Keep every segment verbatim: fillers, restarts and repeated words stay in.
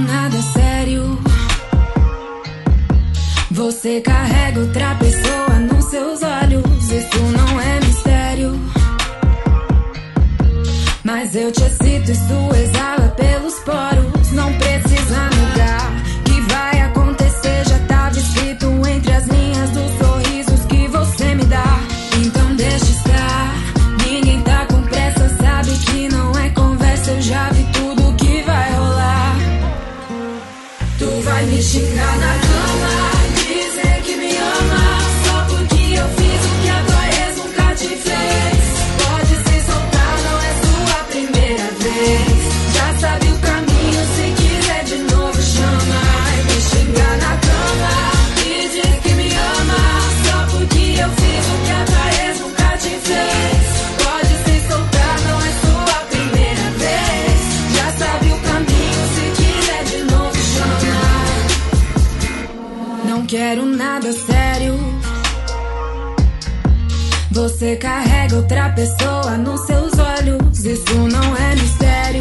nada sério. Você carrega outra pessoa nos seus olhos, isso não é mistério. Mas eu te excito, isso exala pelos poros. Não precisa negar que vai acontecer, já tava escrito entre as linhas dos sorrisos que você me dá. Então deixa estar, ninguém tá com pressa, sabe que não é conversa, eu já vi tudo que vai rolar. Tu vai me xingar na cama, dizer que me ama, só porque eu fiz o que a tua ex nunca te fez. Pode se soltar, não é sua primeira vez. Já sabe o caminho, se quiser de novo chama. Vai me xingar na cama e diz que me ama, só porque eu fiz o que a tua ex nunca te fez. Pode se soltar, não é sua primeira vez. Já sabe o caminho, se quiser de novo chama. Não quero nada sério. Você carrega outra pessoa nos seus olhos, isso não é mistério.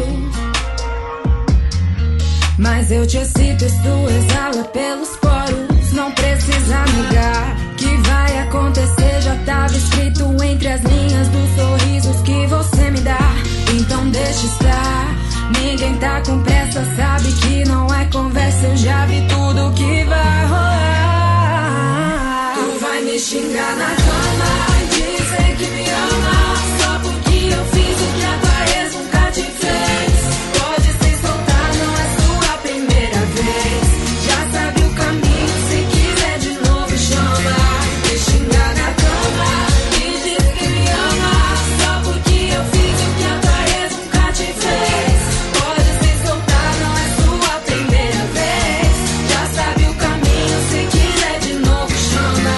Mas eu te excito, isso exala pelos poros. Não precisa negar que vai acontecer, já tava escrito entre as linhas dos sorrisos que você me dá. Então deixa estar, ninguém tá com pressa, sabe que não é conversa, eu já vi tudo que vai rolar. Tu vai me xingar na cama, dizer que me ama, só porque eu fiz o que a tua ex nunca te fez. Pode se soltar, não é sua primeira vez. Já sabe o caminho, se quiser de novo chama. Me xingar na cama e diz que me ama, só porque eu fiz o que a tua ex nunca te fez. Pode se soltar, não é sua primeira vez. Já sabe o caminho, se quiser de novo chama.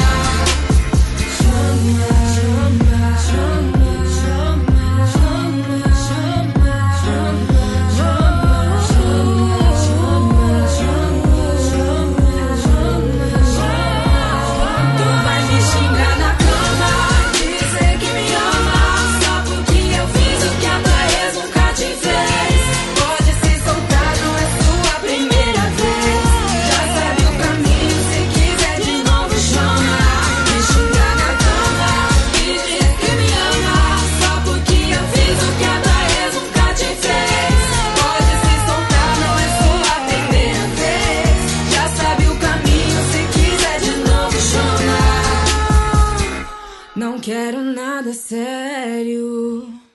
Tu vai me xingar na cama, dizer que me ama, só porque eu fiz o que a tua ex nunca te fez. Pode se soltar, não é sua primeira vez. Já sabe o caminho, se quiser de novo chama. Me xingar na cama e diz que me ama, só porque eu fiz o que a tua ex nunca te fez. Pode se soltar, não é sua primeira vez. Já sabe o caminho, se quiser de novo chama. Não quero nada sério.